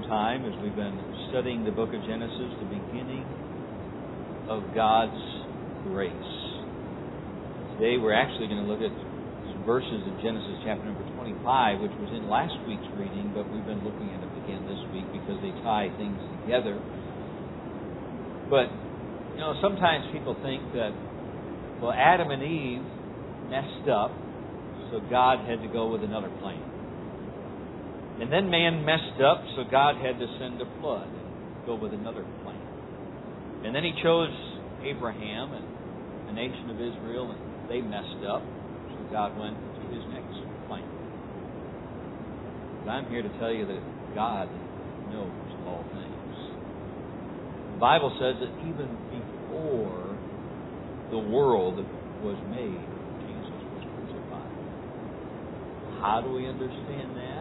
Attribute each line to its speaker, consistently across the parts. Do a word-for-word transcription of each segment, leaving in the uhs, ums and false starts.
Speaker 1: time as we've been studying the book of Genesis, the beginning of God's grace. Today we're actually going to look at some verses in Genesis chapter number twenty-five, which was in last week's reading, but we've been looking at it again this week because they tie things together. But, you know, sometimes people think that, well, Adam and Eve messed up, so God had to go with another plan. And then man messed up, so God had to send a flood and go with another plan. And then He chose Abraham and the nation of Israel, and they messed up, so God went to His next plan. But I'm here to tell you that God knows all things. The Bible says that even before the world was made, Jesus was crucified. How do we understand that?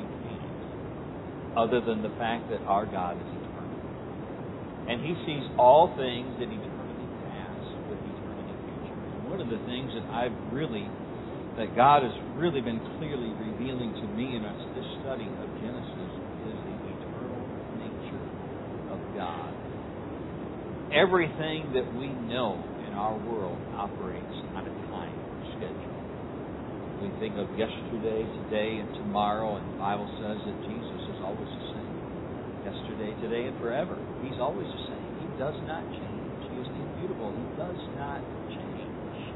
Speaker 1: Other than the fact that our God is eternal. And He sees all things in eternity past with eternity future. And one of the things that I've really, that God has really been clearly revealing to me in this study of Genesis is the eternal nature of God. Everything that we know in our world operates on a time schedule. We think of yesterday, today, and tomorrow, and the Bible says that Jesus is always the same. Yesterday, today, and forever. He's always the same. He does not change. He is immutable. He does not change.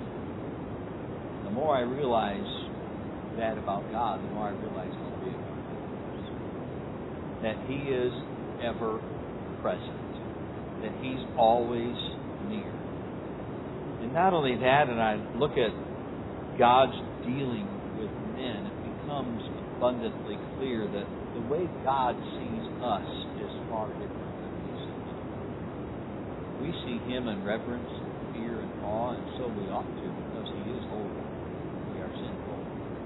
Speaker 1: The more I realize that about God, the more I realize how big He is. That He is ever present. That He's always near. And not only that, and I look at God's dealing with men, it becomes abundantly clear that the way God sees us is far different than we see Him. We see Him in reverence, and fear, and awe, and so we ought to, because He is holy. We are sinful.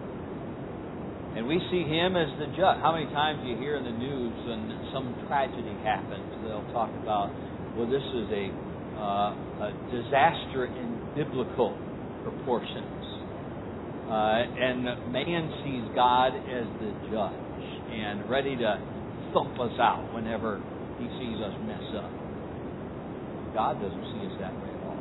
Speaker 1: And we see Him as the judge. How many times do you hear in the news when some tragedy happens, they'll talk about, well, this is a, uh, a disaster in biblical proportions. Uh, and man sees God as the judge and ready to thump us out whenever He sees us mess up. God doesn't see us that way at all.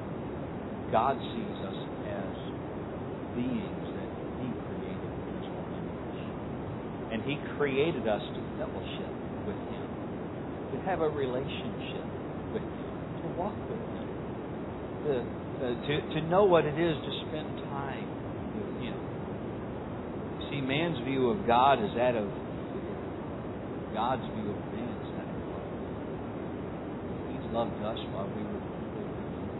Speaker 1: God sees us as beings that He created in His own image. And He created us to fellowship with Him, to have a relationship with Him, to walk with Him, to, uh, to, to know what it is to spend time with Him. See, man's view of God is that of fear. God's view of man is that of love. He's loved us while we were completely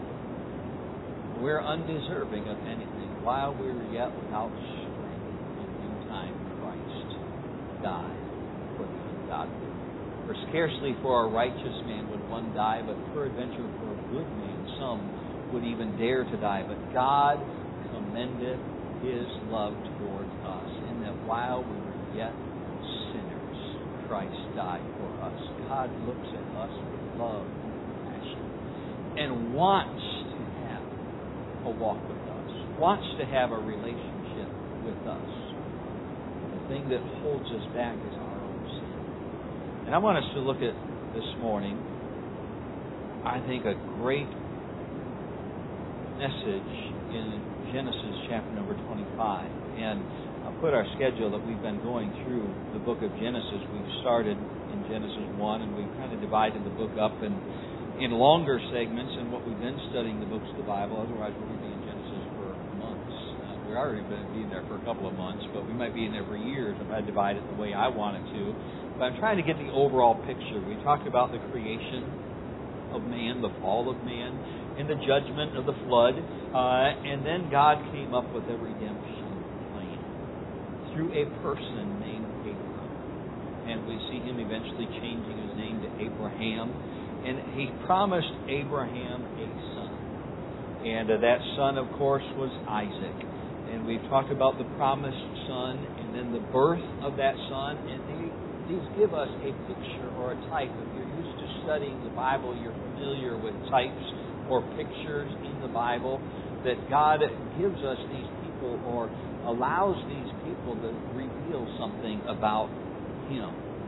Speaker 1: evil. We're undeserving of anything. While we were yet without strength, in due time Christ died for the ungodly. For scarcely for a righteous man would one die, but peradventure for a good man some would even dare to die. But God commendeth His love towards us, in that while we were yet sinners, Christ died for us. God looks at us with love and compassion and wants to have a walk with us, wants to have a relationship with us. The thing that holds us back is our own sin. And I want us to look at this morning, I think, a great message in Genesis chapter number twenty-five. And I'll put our schedule that we've been going through the book of Genesis. We've started in Genesis one, and we've kind of divided the book up in, in longer segments in what we've been studying the books of the Bible. Otherwise, we're going to be in Genesis for months. Uh, we're already going to be in there for a couple of months, but we might be in there for years if I divide it the way I wanted to. But I'm trying to get the overall picture. We talked about the creation of man, the fall of man, and the judgment of the flood. Uh, and then God came up with a redemption plan through a person named Abram. And we see him eventually changing his name to Abraham. And He promised Abraham a son. And uh, that son, of course, was Isaac. And we've talked about the promised son and then the birth of that son. And they, these give us a picture or a type. If you're used to studying the Bible, you're familiar with types or pictures in the Bible, that God gives us these people or allows these people to reveal something about Him.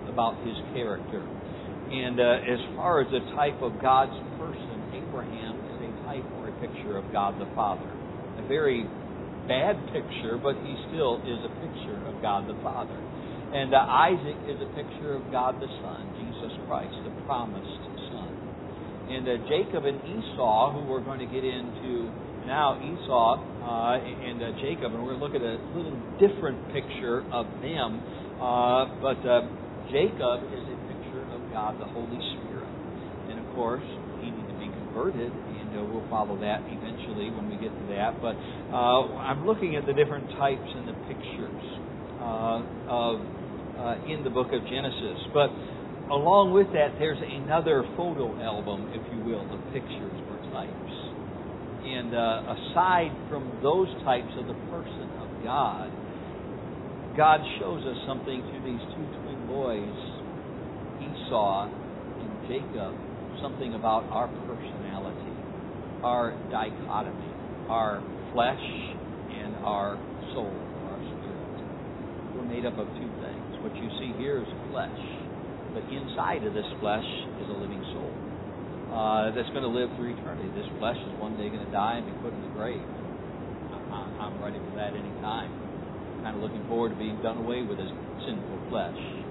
Speaker 1: about his character. And uh, as far as the type of God's person, Abraham is a type or a picture of God the Father. A very bad picture, but he still is a picture of God the Father. And uh, Isaac is a picture of God the Son, Jesus Christ, the promised Son. And uh, Jacob and Esau, who we're going to get into now, Esau uh, and uh, Jacob, and we're going to look at a little different picture of them. Uh, but uh, Jacob is a picture of God, the Holy Spirit. And of course, he needed to be converted, and uh, we'll follow that eventually when we get to that. But uh, I'm looking at the different types and the pictures uh, of uh, in the book of Genesis. But along with that, there's another photo album, if you will, of pictures or types. And uh, aside from those types of the person of God, God shows us something through these two twin boys, Esau and Jacob, something about our personality, our dichotomy, our flesh and our soul, our spirit. We're made up of two things. What you see here is flesh, but inside of this flesh is a living soul. Uh, that's going to live through eternity. This flesh is one day going to die and be put in the grave. I'm ready for that any time. I'm kind of looking forward to being done away with this sinful flesh.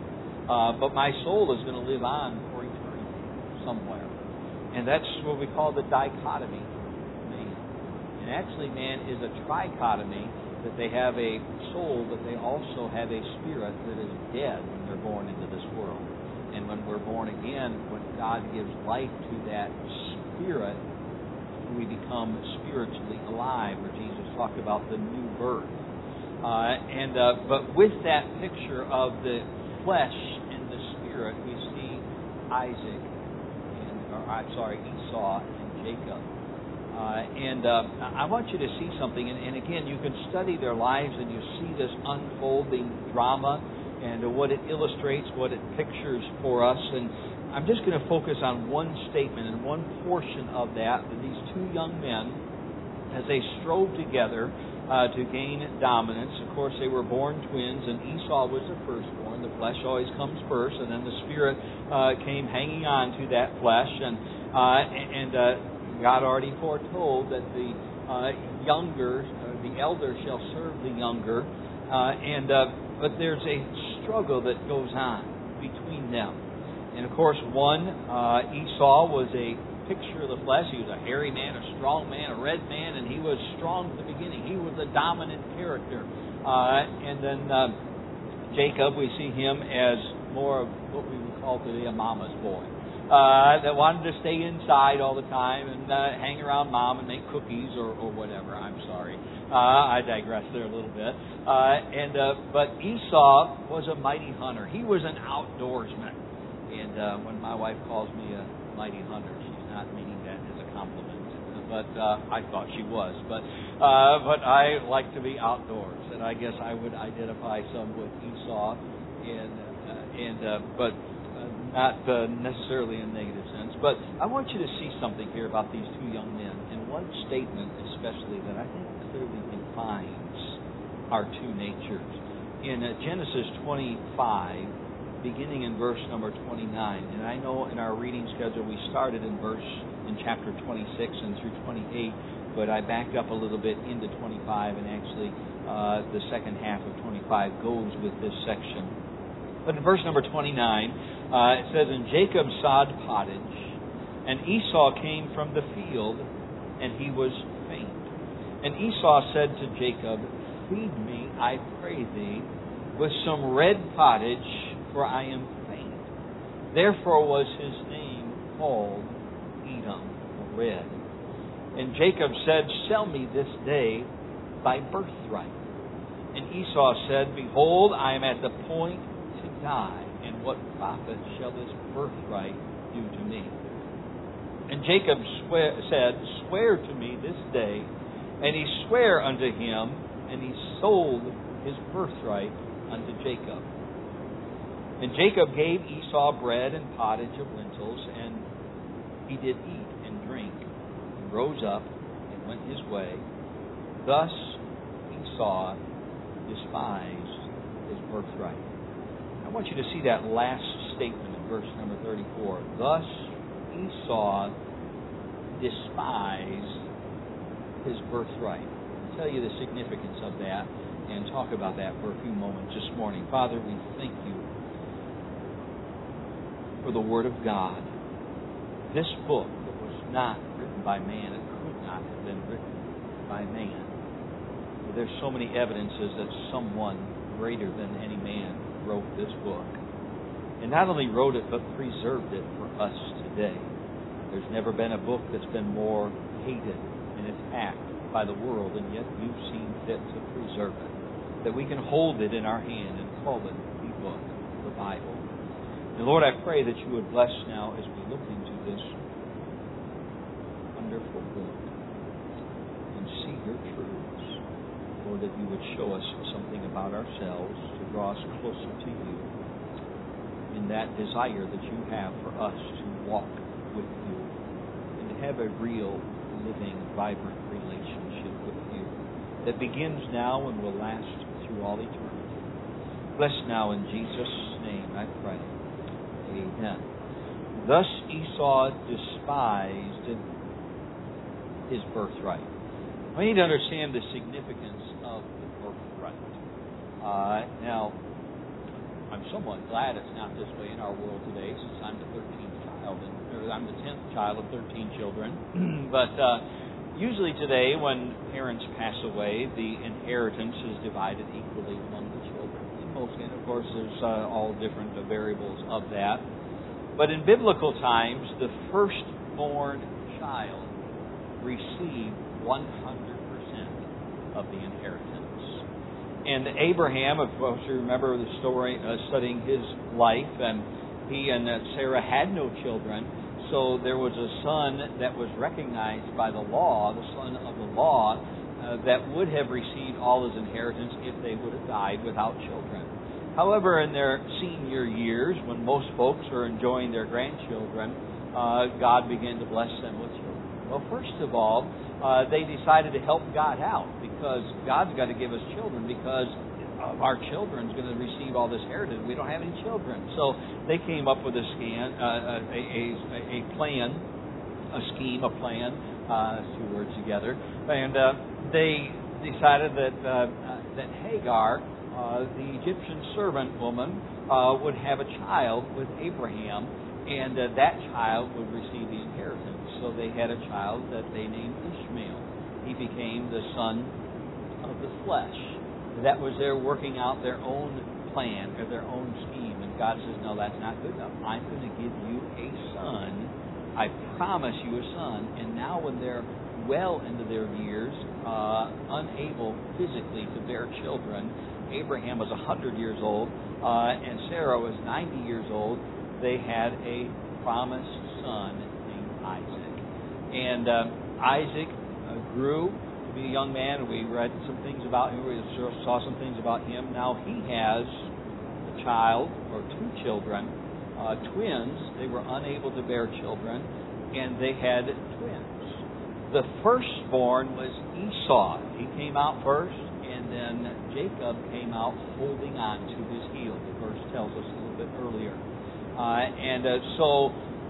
Speaker 1: Uh, but my soul is going to live on for eternity somewhere. And that's what we call the dichotomy of man. And actually man is a trichotomy, that they have a soul, but they also have a spirit that is dead when they're born into this world. And when we're born again, when God gives life to that spirit, we become spiritually alive, where Jesus talked about the new birth. Uh, and uh, but with that picture of the flesh and the spirit, we see Isaac, and or I'm sorry, Esau and Jacob. Uh, and uh, I want you to see something, and, and again, you can study their lives, and you see this unfolding drama, and what it illustrates, what it pictures for us. And I'm just going to focus on one statement and one portion of that, that these two young men, as they strove together uh, to gain dominance. Of course, they were born twins, and Esau was the firstborn. The flesh always comes first, and then the spirit uh, came hanging on to that flesh. And, uh, and uh, God already foretold that the uh, younger, uh, the elder shall serve the younger. Uh, and uh, but there's a struggle that goes on between them. And of course, one, uh, Esau was a picture of the flesh. He was a hairy man, a strong man, a red man, and he was strong at the beginning. He was a dominant character. Uh, and then uh, Jacob, we see him as more of what we would call today a mama's boy. Uh, that wanted to stay inside all the time and uh, hang around mom and make cookies or, or whatever. I'm sorry. Uh, I digress there a little bit. Uh, and uh, but Esau was a mighty hunter. He was an outdoorsman. And uh, when my wife calls me a mighty hunter, she's not meaning that as a compliment. But uh, I thought she was. But uh, but I like to be outdoors, and I guess I would identify some with Esau. And uh, and uh, but. Not uh, necessarily in a negative sense, but I want you to see something here about these two young men, and one statement especially that I think clearly defines our two natures. In uh, Genesis twenty-five, beginning in verse number twenty-nine, and I know in our reading schedule we started in verse in chapter twenty-six and through twenty-eight, but I backed up a little bit into twenty-five, and actually uh, the second half of twenty-five goes with this section. But in verse number twenty-nine, Uh, it says, "And Jacob sod pottage, and Esau came from the field, and he was faint. And Esau said to Jacob, Feed me, I pray thee, with some red pottage, for I am faint. Therefore was his name called Edom, red. And Jacob said, Sell me this day thy birthright. And Esau said, Behold, I am at the point to die. And what profit shall this birthright do to me? And Jacob swear, said, Swear to me this day. And he sware unto him, and he sold his birthright unto Jacob. And Jacob gave Esau bread and pottage of lentils, and he did eat and drink, and rose up and went his way. Thus Esau despised his birthright." I want you to see that last statement in verse number thirty-four. Thus Esau despised his birthright. I'll tell you the significance of that and talk about that for a few moments this morning. Father, we thank you for the Word of God. This book that was not written by man, it could not have been written by man. There's so many evidences that someone greater than any man wrote this book. And not only wrote it, but preserved it for us today. There's never been a book that's been more hated and attacked by the world, and yet you've seen fit to preserve it. That we can hold it in our hand and call it the book, the Bible. And Lord, I pray that you would bless now as we look into this wonderful book and see your truths. Lord, that you would show us something about ourselves to draw us closer to you in that desire that you have for us to walk with you and to have a real, living, vibrant relationship with you that begins now and will last through all eternity. Bless now in Jesus' name, I pray. Amen. Thus Esau despised his birthright. We need to understand the significance of the birthright. Uh, now, I'm somewhat glad it's not this way in our world today, since I'm the thirteenth child, and, or I'm the tenth child of thirteen children. but uh, usually today, when parents pass away, the inheritance is divided equally among the children. In most, and of course, there's uh, all different uh, variables of that. But in biblical times, the firstborn child received one hundred percent of the inheritance. And Abraham, of course, you remember the story, uh, studying his life, and he and uh, Sarah had no children, so there was a son that was recognized by the law, the son of the law, uh, that would have received all his inheritance if they would have died without children. However, in their senior years, when most folks are enjoying their grandchildren, uh, God began to bless them with children. Well, first of all, uh, they decided to help God out, because God's got to give us children, because our children's going to receive all this heritage. We don't have any children. So they came up with a scan, uh, a, a, a plan, a scheme, a plan, uh, two words together, and uh, they decided that uh, that Hagar, uh, the Egyptian servant woman, uh, would have a child with Abraham, and uh, that child would receive the inheritance. So they had a child that they named Ishmael. He became the son of the flesh. That was their working out their own plan or their own scheme. And God says, no, that's not good enough. I'm going to give you a son. I promise you a son. And now when they're well into their years, uh, unable physically to bear children, Abraham was one hundred years old, uh, and Sarah was ninety years old. They had a promised son named Isaac. And uh, Isaac uh, grew to be a young man, and we read some things about him. We saw some things about him. Now he has a child, or two children, uh, twins. They were unable to bear children, and they had twins. The firstborn was Esau. He came out first, and then Jacob came out holding on to his heel. The verse tells us a little bit earlier. Uh, and uh, so,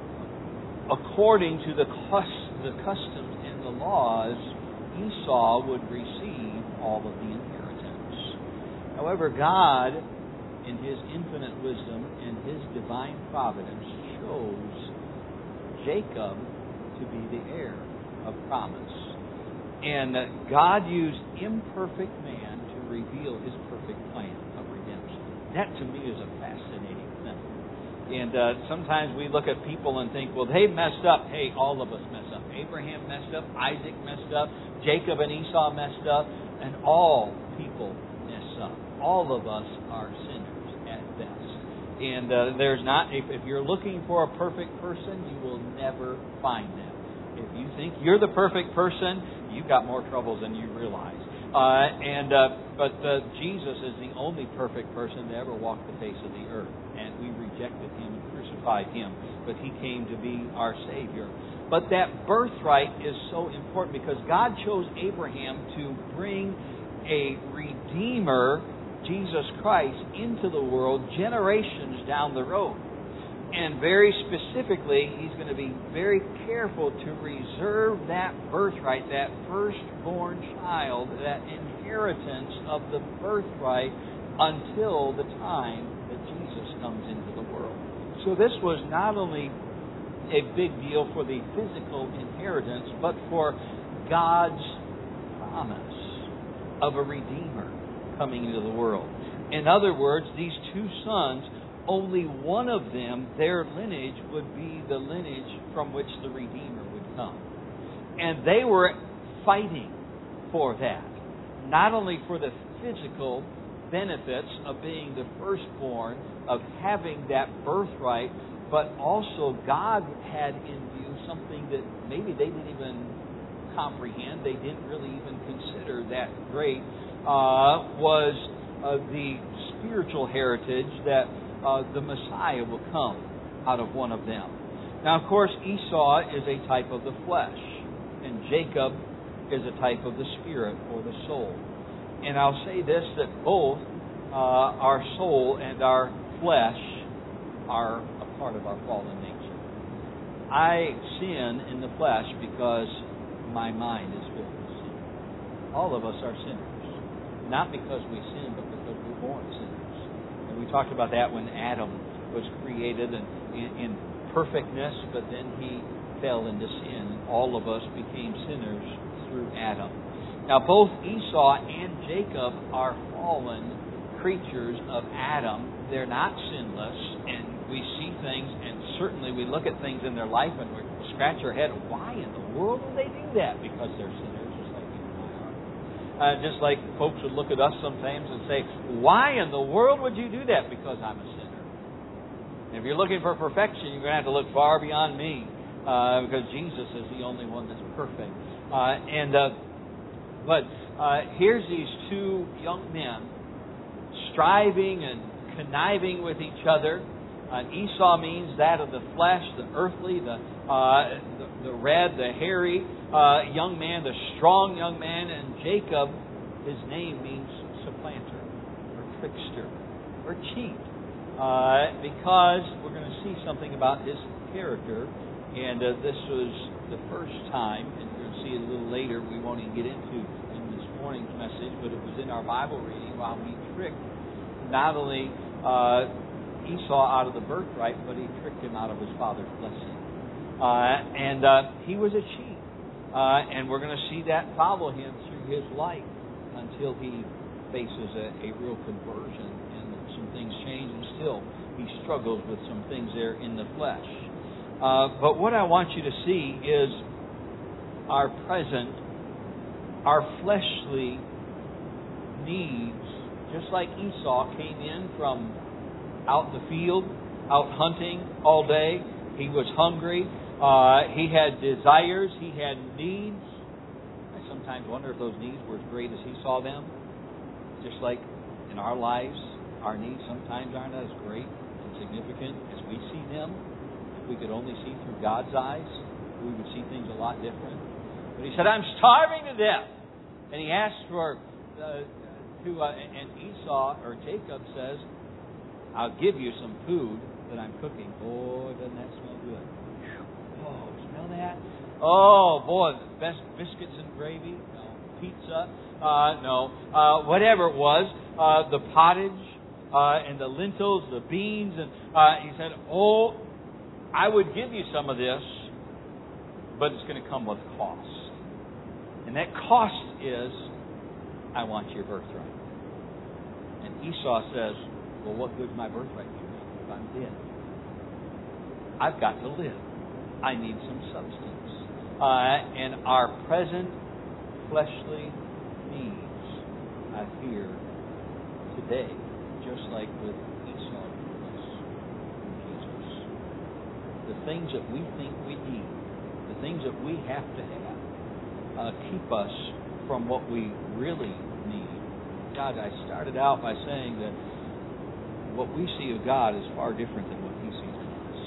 Speaker 1: according to the, cus- the customs and the laws, Esau would receive all of the inheritance. However, God, in His infinite wisdom and His divine providence, chose Jacob to be the heir of promise. And uh, God used imperfect man to reveal His perfect plan of redemption. That, to me, is a fascinating thing. And uh, sometimes we look at people and think, well, they messed up. Hey, all of us mess up. Abraham messed up. Isaac messed up. Jacob and Esau messed up. And all people mess up. All of us are sinners at best. And uh, there's not, if, if you're looking for a perfect person, you will never find them. If you think you're the perfect person, you've got more troubles than you realize. Uh, and uh, but uh, Jesus is the only perfect person to ever walk the face of the earth, and we rejected Him and crucified Him, but He came to be our Savior. But that birthright is so important because God chose Abraham to bring a Redeemer, Jesus Christ, into the world generations down the road. And very specifically, He's going to be very careful to reserve that birthright, that firstborn child, that inheritance of the birthright until the time that Jesus comes into the world. So this was not only a big deal for the physical inheritance, but for God's promise of a Redeemer coming into the world. In other words, these two sons, only one of them, their lineage would be the lineage from which the Redeemer would come. And they were fighting for that. Not only for the physical benefits of being the firstborn, of having that birthright, but also God had in view something that maybe they didn't even comprehend, they didn't really even consider that great, uh, was uh, the spiritual heritage that uh, the Messiah will come out of one of them. Now, of course, Esau is a type of the flesh, and Jacob is a type of the spirit or the soul. And I'll say this, that both uh, our soul and our flesh are a part of our fallen nature. I sin in the flesh because my mind is filled with sin. All of us are sinners. Not because we sin, but because we're born sinners. And we talked about that when Adam was created in, in, in perfectness, but then he fell into sin. And all of us became sinners through Adam. Now, both Esau and Jacob are fallen creatures of Adam. They're not sinless, and we see things, and certainly we look at things in their life and we scratch our head, why in the world would they do that? Because they're sinners, just like you and I are. Uh, just like folks would look at us sometimes and say, why in the world would you do that? Because I'm a sinner. And if you're looking for perfection, you're going to have to look far beyond me, uh, because Jesus is the only one that's perfect. Uh, and uh, But uh, here's these two young men striving and conniving with each other. Uh, Esau means that of the flesh, the earthly, the uh, the, the red, the hairy uh, young man, the strong young man. And Jacob, his name means supplanter, or trickster, or cheat. Uh, because we're going to see something about his character. And uh, this was the first time, and we're going to see it a little later, we won't even get into in this morning's message, but it was in our Bible reading while he tricked not only uh, Esau out of the birthright, but he tricked him out of his father's blessing. Uh, and uh, he was a cheat. Uh, and we're going to see that follow him through his life until he faces a, a real conversion and some things change, and still he struggles with some things there in the flesh. Uh, but what I want you to see is our present, our fleshly needs, just like Esau came in from out in the field, out hunting all day. He was hungry. Uh, he had desires. He had needs. I sometimes wonder if those needs were as great as he saw them. Just like in our lives, our needs sometimes aren't as great and significant as we see them. If we could only see through God's eyes, we would see things a lot different. But he said, I'm starving to death. And he asked for, uh, to, uh, and Esau, or Jacob says, I'll give you some food that I'm cooking. Boy, doesn't that smell good. Oh, smell that? Oh, boy, the best biscuits and gravy. No. Pizza. Uh, no. Uh, whatever it was. Uh, the pottage uh, and the lentils, the beans. And uh, he said, oh, I would give you some of this, but it's going to come with cost. And that cost is, I want your birthright. And Esau says, well, what good's my birthright do me if I'm dead? I've got to live. I need some substance. Uh, and our present fleshly needs are here today, just like with Esau was from Jesus. The things that we think we need, the things that we have to have, uh, keep us from what we really need. God, I started out by saying that what we see of God is far different than what He sees of us.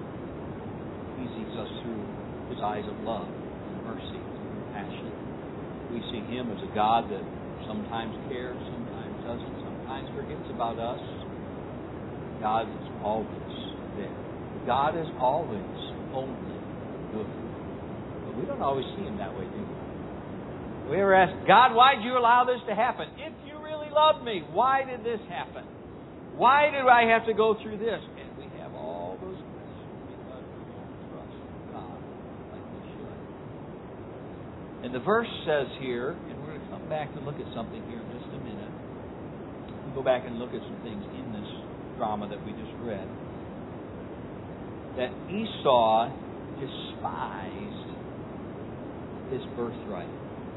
Speaker 1: He sees us through His eyes of love and mercy and compassion. We see Him as a God that sometimes cares, sometimes doesn't, sometimes forgets about us. God is always there. God is always only good. But we don't always see Him that way, do we? We ever ask, God, why did you allow this to happen? If you really loved me, why did this happen? Why do I have to go through this? And we have all those questions because we don't trust God like we should. And the verse says here, and we're going to come back to look at something here in just a minute. We'll go back and look at some things in this drama that we just read. That Esau despised his birthright.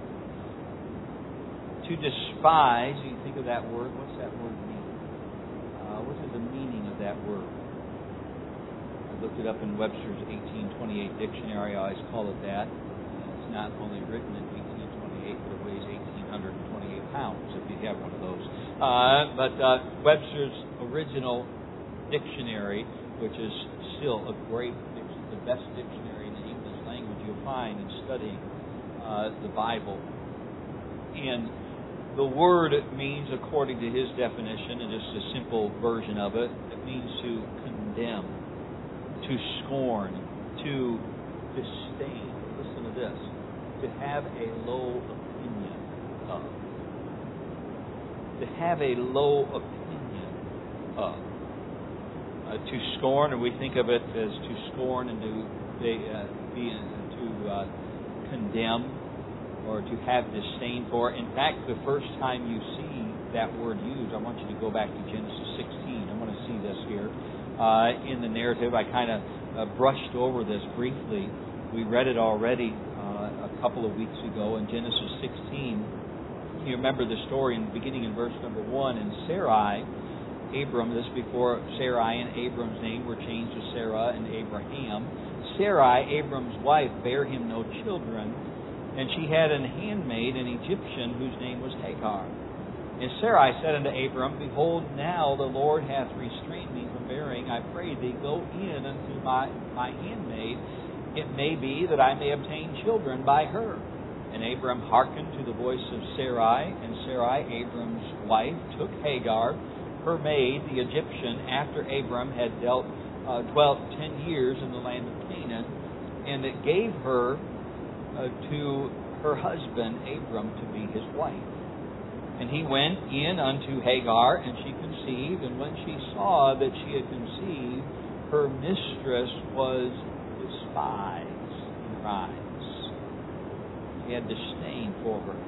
Speaker 1: To despise, you think of that word, what's that word mean? Uh, what is the meaning of that word? I looked it up in Webster's eighteen twenty-eight dictionary. I always call it that. It's not only written in eighteen twenty-eight, but it weighs one thousand eight hundred twenty-eight pounds, if you have one of those. Uh, but uh, Webster's original dictionary, which is still a great, the best dictionary in the English language you'll find in studying uh, the Bible. And the word means, according to his definition, and just a simple version of it, it means to condemn, to scorn, to disdain. Listen to this. To have a low opinion of. To have a low opinion of. Uh, to scorn, and we think of it as to scorn and to uh, be to uh, condemn or to have disdain for. In fact, the first time you see that word used, I want you to go back to Genesis sixteen. I want to see this here uh, in the narrative. I kind of uh, brushed over this briefly. We read it already uh, a couple of weeks ago in Genesis sixteen. You remember the story in beginning in verse number one. And Sarai, Abram, this before Sarai and Abram's name were changed to Sarah and Abraham. Sarai, Abram's wife, bare him no children, and she had an handmaid, an Egyptian, whose name was Hagar. And Sarai said unto Abram, Behold, now the Lord hath restrained me from bearing. I pray thee, go in unto my, my handmaid. It may be that I may obtain children by her. And Abram hearkened to the voice of Sarai, and Sarai, Abram's wife, took Hagar, her maid, the Egyptian, after Abram had dealt, uh, dwelt ten years in the land of Canaan, and it gave her uh, to her husband Abram to be his wife. And he went in unto Hagar, and she conceived, and when she saw that she had conceived, her mistress was despised in her eyes. She had disdain for her.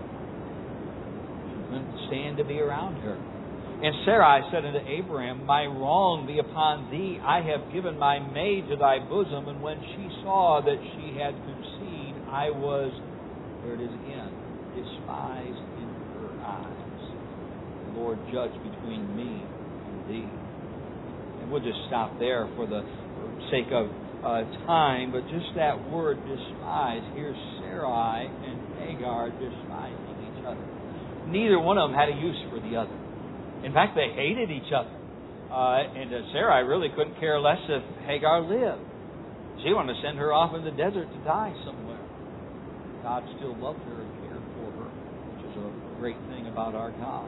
Speaker 1: She couldn't stand to be around her. And Sarai said unto Abraham, My wrong be upon thee. I have given my maid to thy bosom. And when she saw that she had conceived, I was, there it is again, despised in her eyes. The Lord judge between me and thee. And we'll just stop there for the sake of uh, time. But just that word, despise, here's Sarai and Hagar despising each other. Neither one of them had a use for the other. In fact, they hated each other. Uh, and uh, Sarai really couldn't care less if Hagar lived. She wanted to send her off in the desert to die somewhere. God still loved her and cared for her, which is a great thing about our God.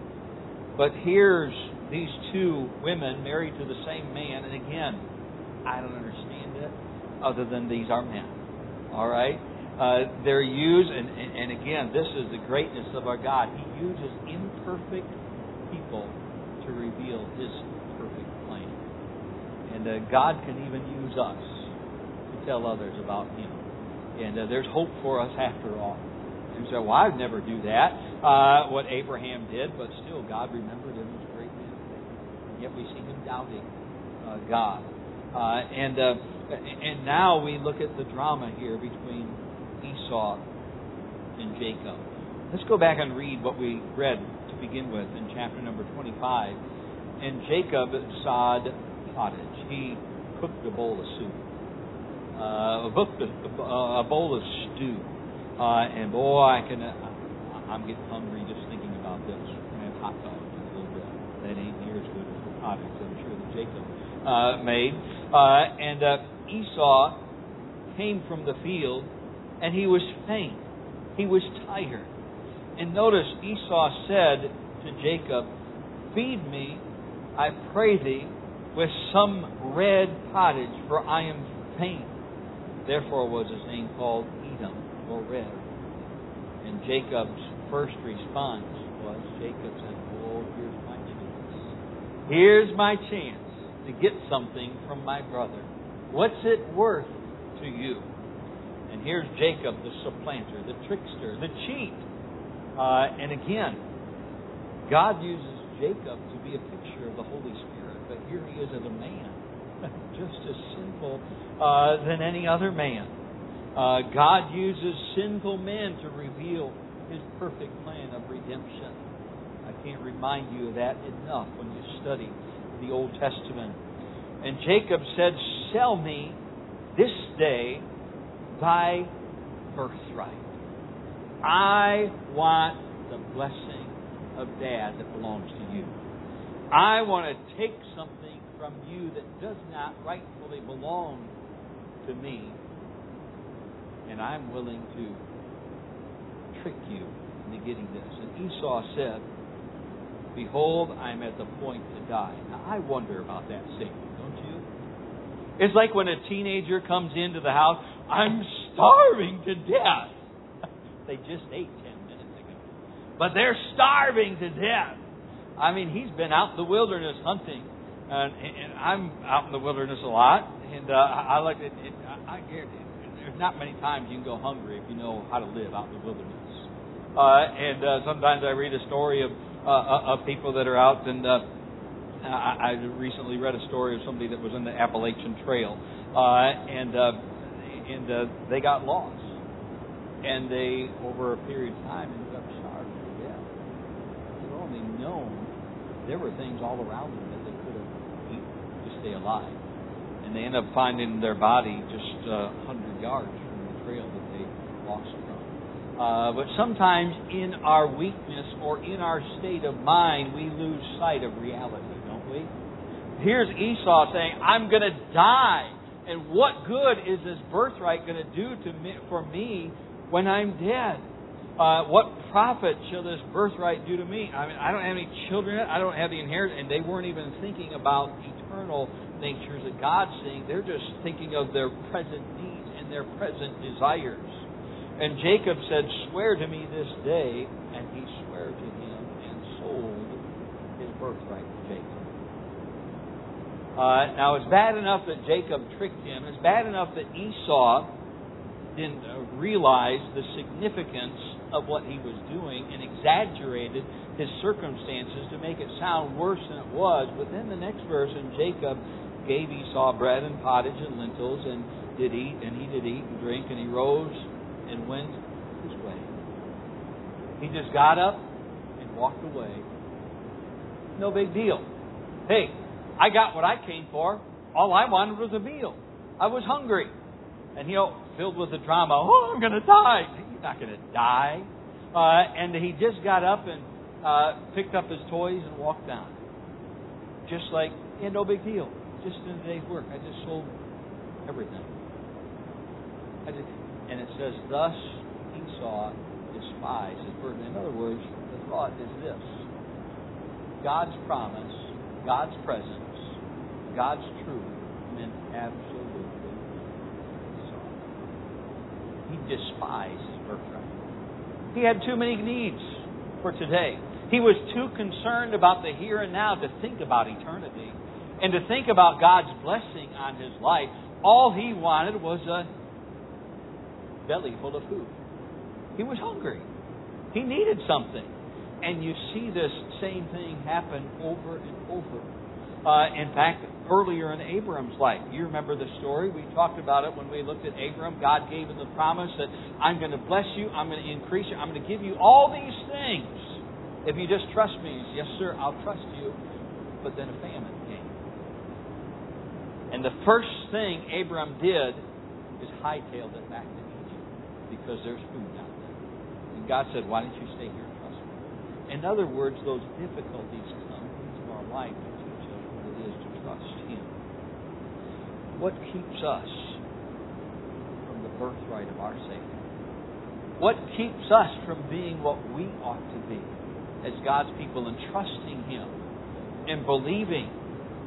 Speaker 1: But here's these two women married to the same man, and again, I don't understand it other than these are men. All right? Uh, they're used, and, and, and again, this is the greatness of our God. He uses imperfect people to reveal His perfect plan. And uh, God can even use us to tell others about Him. And uh, there's hope for us after all. And you say, well, I'd never do that, uh, what Abraham did, but still God remembered him as a great man. And yet we see him doubting uh, God. Uh, and uh, and now we look at the drama here between Esau and Jacob. Let's go back and read what we read to begin with in chapter number twenty-five. And Jacob sod pottage. He cooked a bowl of soup. Uh, cooked a, a bowl of stew. Uh, and boy, I can, uh, I'm getting hungry just thinking about this. We're going to have hot dogs in a little bit. That ain't near as good as the pottage I'm sure that Jacob uh, made. Uh, and uh, Esau came from the field, and he was faint. He was tired. And notice Esau said to Jacob, Feed me, I pray thee, with some red pottage, for I am faint. Therefore was his name called Edom, or red. And Jacob's first response was, Jacob said, oh, here's my chance. Here's my chance to get something from my brother. What's it worth to you? And here's Jacob, the supplanter, the trickster, the cheat. Uh, and again, God uses Jacob to be a picture of the Holy Spirit. But here he is as a man, just as sinful uh, than any other man. Uh, God uses sinful men to reveal His perfect plan of redemption. I can't remind you of that enough when you study the Old Testament. And Jacob said, sell me this day thy birthright. I want the blessing of Dad that belongs to you. I want to take something from you that does not rightfully belong to me. And I'm willing to trick you into getting this. And Esau said, behold, I'm at the point to die. Now, I wonder about that statement, don't you? It's like when a teenager comes into the house, I'm starving to death. They just ate ten minutes ago. But they're starving to death. I mean, he's been out in the wilderness hunting. And, and I'm out in the wilderness a lot. And uh, I like it. it I, I guarantee there's not many times you can go hungry if you know how to live out in the wilderness. Uh, and uh, sometimes I read a story of uh, of people that are out, and uh, I, I recently read a story of somebody that was in the Appalachian Trail, uh, and uh, and uh, they got lost, and they over a period of time ended up starving to death. If they'd only known there were things all around them that they could have eaten to stay alive. And they end up finding their body just uh, one hundred yards from the trail that they lost from. Uh, but sometimes in our weakness or in our state of mind, we lose sight of reality, don't we? Here's Esau saying, I'm going to die. And what good is this birthright going to do to me, for me when I'm dead? Uh, what profit shall this birthright do to me? I mean, I don't have any children yet. I don't have the inheritance. And they weren't even thinking about eternal natures that God's seeing. They're just thinking of their present needs and their present desires. And Jacob said, swear to me this day. And he swore to him and sold his birthright to Jacob. Uh, now, it's bad enough that Jacob tricked him. It's bad enough that Esau didn't realize the significance of what he was doing and exaggerated his circumstances to make it sound worse than it was. But then the next verse, and Jacob gave Esau bread and pottage and lentils, and did eat, and he did eat and drink, and he rose and went his way. He just got up and walked away. No big deal. Hey, I got what I came for. All I wanted was a meal. I was hungry. And, you know, filled with the drama, oh, I'm going to die. He's not going to die. Uh, and he just got up and uh, picked up his toys and walked down. Just like, yeah, no big deal. Just in a day's work. I just sold everything. I just, and it says, thus Esau despised his burden. In other words, the thought is this. God's promise, God's presence, God's truth meant absolutely He despised his birthright. He had too many needs for today. He was too concerned about the here and now to think about eternity and to think about God's blessing on his life. All he wanted was a belly full of food. He was hungry. He needed something. And you see this same thing happen over and over. Uh, in fact, earlier in Abram's life, you remember the story. We talked about it when we looked at Abram. God gave him the promise that I'm going to bless you, I'm going to increase you, I'm going to give you all these things if you just trust me. Yes, sir, I'll trust you. But then a famine came. And the first thing Abram did is hightailed it back to Egypt because there's food down there. And God said, why don't you stay here and trust me? In other words, those difficulties come into our life to teach us what it is to trust Him. What keeps us from the birthright of our Savior? What keeps us from being what we ought to be as God's people and trusting Him and believing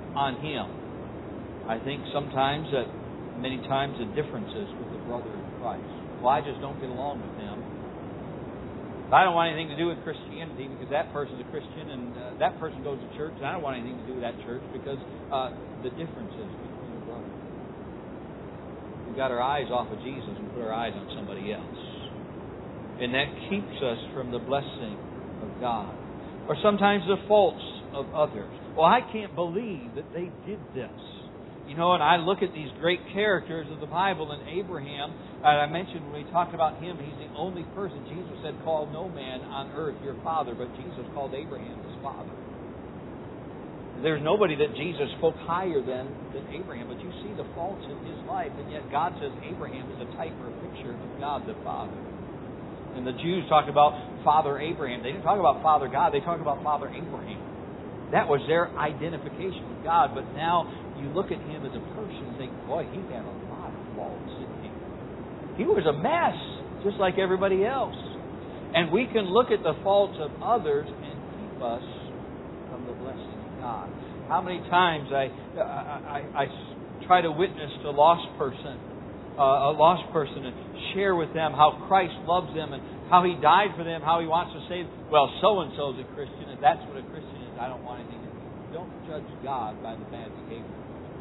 Speaker 1: on Him. I think sometimes that, many times, the differences with the brother in Christ. Well, I just don't get along with him. I don't want anything to do with Christianity because that person's a Christian and uh, that person goes to church, and I don't want anything to do with that church because uh, the differences between the brothers. We've got our eyes off of Jesus and put our eyes on somebody else. And that keeps us from the blessing of God. Or sometimes the faults of others. Well, I can't believe that they did this. You know, and I look at these great characters of the Bible, and Abraham, and I mentioned when we talked about him, he's the only person, Jesus said, call no man on earth your father, but Jesus called Abraham his father. There's nobody that Jesus spoke higher than, than Abraham, but you see the faults in his life, and yet God says Abraham is a type or a picture of God the Father. And the Jews talked about Father Abraham. They didn't talk about Father God, they talked about Father Abraham. That was their identification with God, but now you look at him as a person and think, boy, he had a lot of faults, didn't he? He was a mess, just like everybody else. And we can look at the faults of others and keep us from the blessing of God. How many times I I, I, I try to witness to a lost person, uh, a lost person, and share with them how Christ loves them and how He died for them, how He wants to save. Well, so and so is a Christian, and that's what a Christian is. I don't want anything to do. Don't judge God by the bad behavior.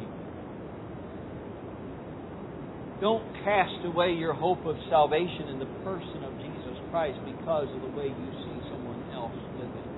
Speaker 1: Don't cast away your hope of salvation in the person of Jesus Christ because of the way you see someone else living.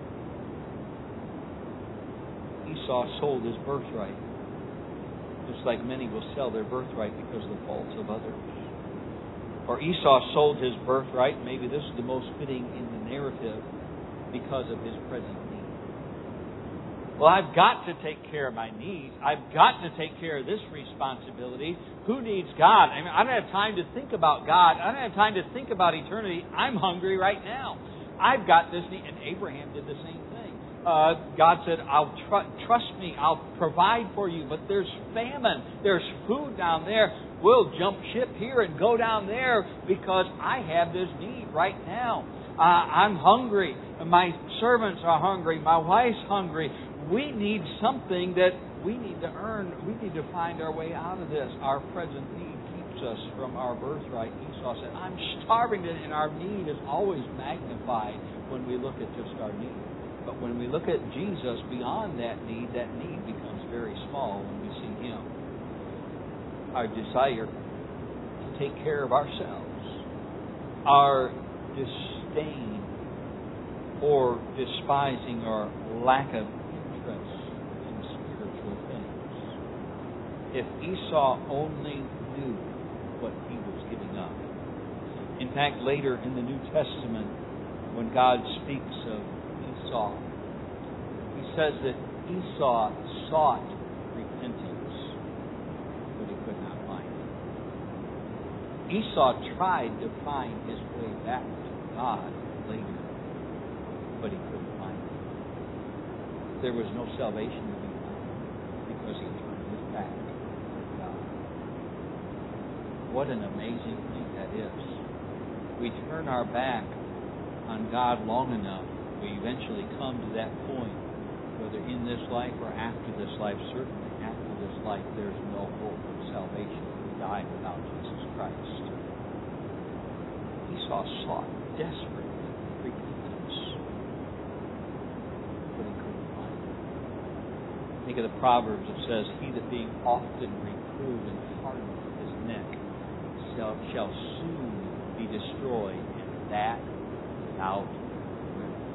Speaker 1: Esau sold his birthright, just like many will sell their birthright because of the faults of others. Or Esau sold his birthright, maybe this is the most fitting in the narrative, because of his present need. Well, I've got to take care of my needs. I've got to take care of this responsibility. Who needs God? I mean, I don't have time to think about God. I don't have time to think about eternity. I'm hungry right now. I've got this need. And Abraham did the same thing. Uh, God said, I'll tr- trust me. I'll provide for you. But there's famine. There's food down there. We'll jump ship here and go down there because I have this need right now. Uh, I'm hungry. My servants are hungry. My wife's hungry. We need something that we need to earn. We need to find our way out of this. Our present need keeps us from our birthright. Esau said, I'm starving, and our need is always magnified when we look at just our need. But when we look at Jesus beyond that need, that need becomes very small when we see Him. Our desire to take care of ourselves, our disdain or despising or lack of in spiritual things. If Esau only knew what he was giving up. In fact, later in the New Testament, when God speaks of Esau, He says that Esau sought repentance, but he could not find it. Esau tried to find his way back to God later, but he couldn't. There was no salvation to be found because he turned his back on God. What an amazing thing that is. We turn our back on God long enough, we eventually come to that point, whether in this life or after this life. Certainly after this life, there's no hope of salvation. We die without Jesus Christ. Esau sought desperately repentance. Think of the Proverbs. It says, he that being often reproved and hardened his neck shall, shall soon be destroyed, and that without remedy.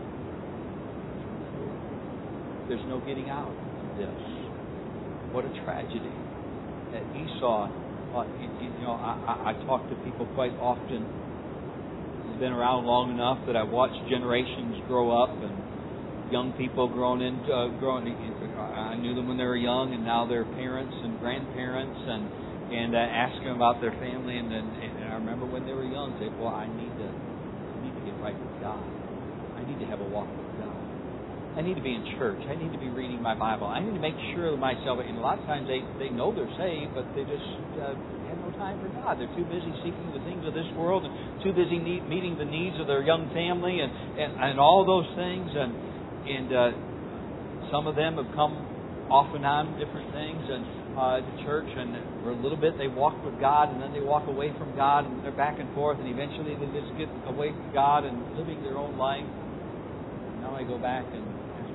Speaker 1: There's no getting out of this. What a tragedy that Esau, uh, you know, I, I, I talk to people quite often. It's been around long enough that I've watched generations grow up and young people growing into, uh, growing. I knew them when they were young, and now they're parents and grandparents, and and uh, ask them about their family. And then and I remember when they were young, say, "Well, I need to, I need to get right with God. I need to have a walk with God. I need to be in church. I need to be reading my Bible. I need to make sure of myself." And a lot of times they they know they're saved, but they just uh, have no time for God. They're too busy seeking the things of this world, and too busy need, meeting the needs of their young family, and and, and all those things, and. And uh, some of them have come off and on different things and uh, the church, and for a little bit they walk with God, and then they walk away from God, and they're back and forth, and eventually they just get away from God and living their own life. And now I go back and ask,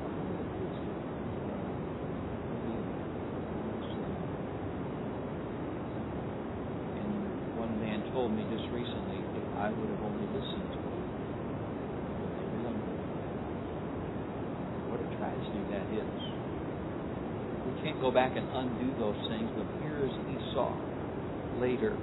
Speaker 1: and one man told me just recently, if I would have only listened to him, what a tragedy that is. We can't go back and undo those things, but here is Esau later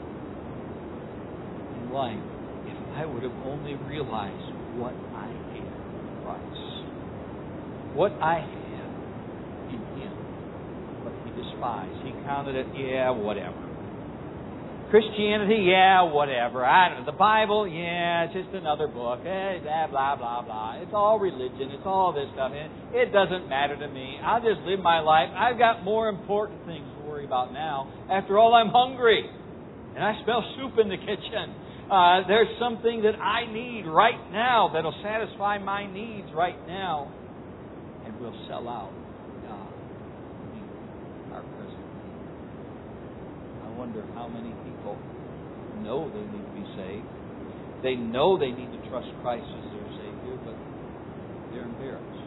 Speaker 1: in life. If I would have only realized what I had in Christ, what I had in Him, but he despised. He counted it, yeah, whatever. Christianity, yeah, whatever. I don't know. The Bible, yeah, it's just another book. Eh, blah, blah, blah, blah. It's all religion. It's all this stuff. It doesn't matter to me. I'll just live my life. I've got more important things to worry about now. After all, I'm hungry. And I smell soup in the kitchen. Uh, there's something that I need right now that'll satisfy my needs right now. And we'll sell out God, our present. I wonder how many people know they need to be saved. They know they need to trust Christ as their Savior, but they're embarrassed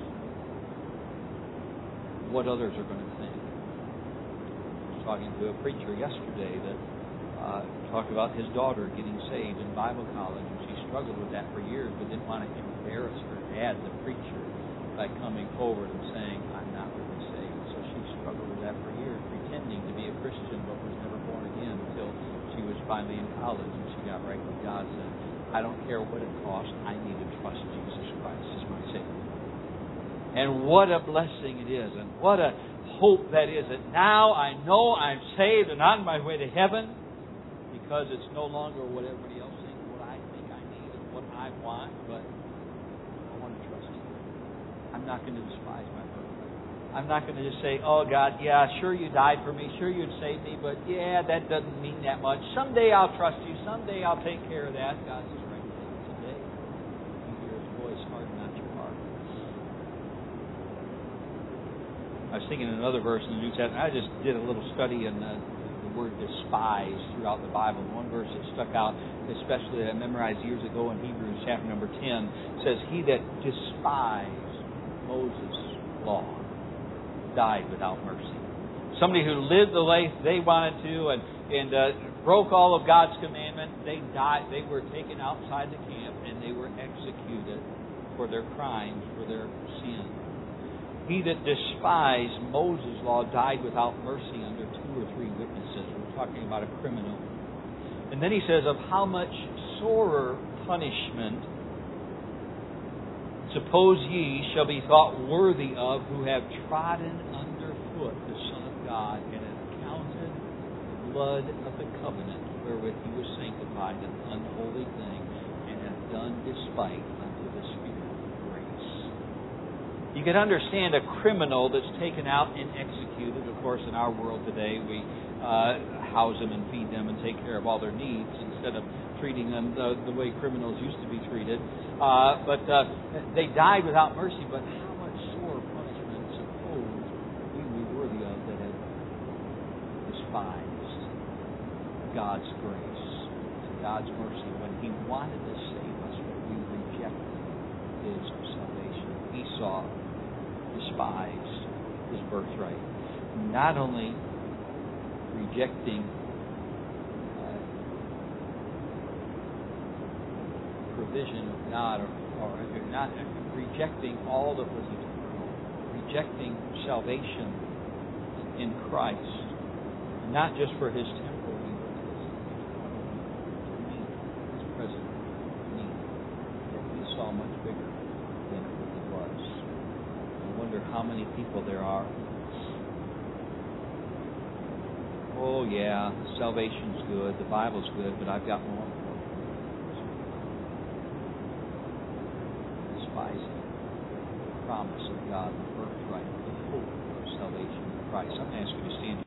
Speaker 1: what others are going to think. I was talking to a preacher yesterday that uh, talked about his daughter getting saved in Bible college, and she struggled with that for years, but didn't want to embarrass her dad, the preacher, by coming forward and saying, I'm not really saved. So she struggled with that for years, pretending to be a Christian, but was never born again until she was finally in college and she got right with God and said, I don't care what it costs, I need to trust Jesus Christ as my Savior. And what a blessing it is, and what a hope that is, that now I know I'm saved and on my way to heaven, because it's no longer what everybody else thinks, what I think I need and what I want, but I want to trust Him. I'm not going to despise my birthright. I'm not going to just say, oh God, yeah, sure you died for me, sure you'd save me, but yeah, that doesn't mean that much. Someday I'll trust you, someday I'll take care of that. God says, right today, you hear His voice, harden not your heart. I was thinking another verse in the New Testament. I just did a little study in the, the word despise throughout the Bible. One verse that stuck out, especially that I memorized years ago in Hebrews chapter number ten, says, He that despised Moses' law died without mercy. Somebody who lived the life they wanted to and, and uh, broke all of God's commandment, they died. They were taken outside the camp and they were executed for their crimes, for their sins. He that despised Moses' law died without mercy under two or three witnesses. We're talking about a criminal. And then he says, of how much sorer punishment suppose ye shall be thought worthy of who have trodden under foot the Son of God and have counted the blood of the covenant wherewith he was sanctified an unholy thing and have done despite unto the Spirit of grace. You can understand a criminal that's taken out and executed. Of course, in our world today, we uh, house them and feed them and take care of all their needs instead of treating them the, the way criminals used to be treated. Uh, but uh, they died without mercy. But how much sore punishment suppose we be worthy of that have despised God's grace, God's mercy, when He wanted to save us, but we rejected His salvation. Esau despised his birthright. Not only rejecting uh, provision of God, or, or not rejecting all that was eternal, rejecting salvation in Christ, not just for His temporal need, but His eternal need, His present need, that He saw much bigger than it really was. I wonder how many people there are. Oh yeah, salvation's good, the Bible's good, but I've got more important things. Despising the promise of God, the birthright, the hope of salvation in Christ. I'm going to ask you to stand.